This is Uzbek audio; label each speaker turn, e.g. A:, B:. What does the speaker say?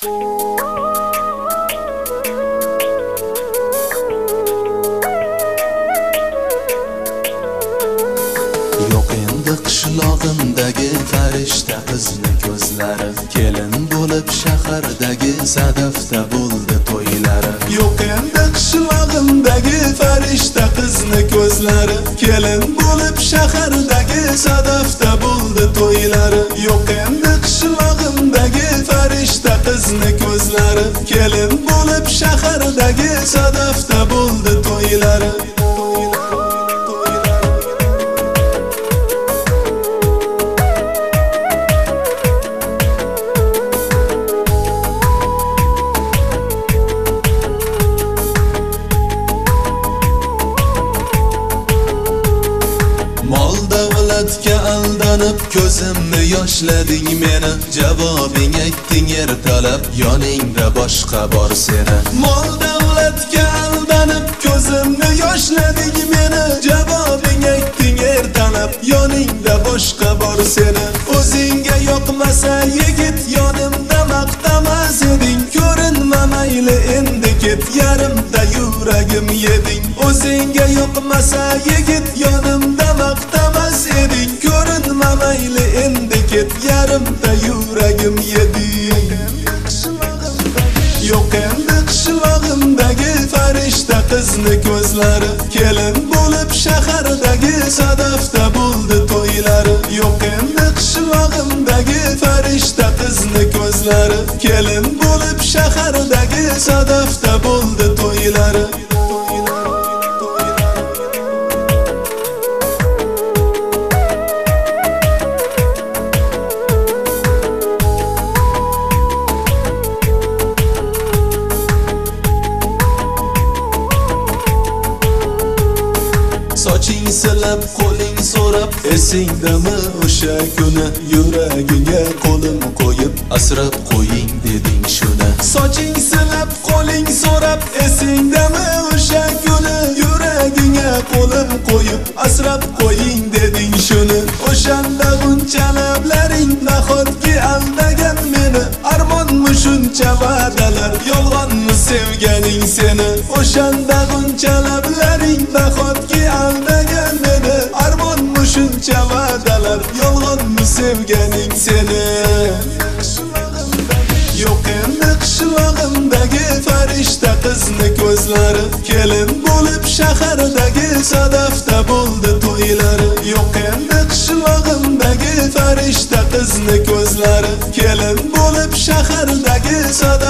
A: Yo'q endi qishlog'imdagi farishta qizni ko'zlari, kelin bo'lib shahardagi sadafda bo'ldi to'ylari. Yo'q endi qishlog'imdagi farishta qizni ko'zlari, kelin bo'lib shahardagi sadafda bo'ldi to'ylari. Yo'q endi qishlog'imdagi farishta qizni ko'zlari, kelin bo'lib shahardagi sadafda bo'ldi to'ylari. Mol davlatga aldanib ko'zimni yoshlading meni, javobing aytding ertalab, yoningda boshqa bor seni. Mol davlatga aldanib ko'zimni yoshlading meni, javobing aytding ertalab, yoningda boshqa bor seni. O'zingga yoqmasa yigit, yonimda maqtamas eding, ko'rinma mayli endi ket, yarimda yuragim yeding. O'zingga yoqmasa yigit, yonimda maqtamas eding, ko'rinma mayli endi ket, yarimda yuragim yeding. Yo'q endi qishlog'imdagi farishta qizni ko'zlari, kelin bo'lib shahardagi sadafda bo'ldi to'ylari. Yo'q endi qishlog'imdagi farishta qizni ko'zlari, kelin bo'lib shahardagi sadafda bo'ldi to'ylari. Soching silab, qo'ling so'rab, esingdami o'sha kuni, yuragingga qo'lim qo'yib, asrab qo'ying deding shuni. Soching silab, qo'ling so'rab, esingdami o'sha kuni, yuragingga qo'lim qo'yib, asrab qo'ying deding shuni. O'shanda buncha lablaring nahotki aldagan meni, armonmi shuncha va'dalar, yolg'onmi sevganing seni. O'shanda buncha lablaring nahotki aldagan meni, armonmi shuncha va'dalar, yolg'onmi sevganing seni. Yo'q endi qishlog'imdagi farishta qizni ko'zlari, kelin bo'lib shahardagi sadafda bo'ldi to'ylari. Yo'q endi qishlog'imdagi farishta qizni ko'zlari, kelin bo'lib shahardagi sadafda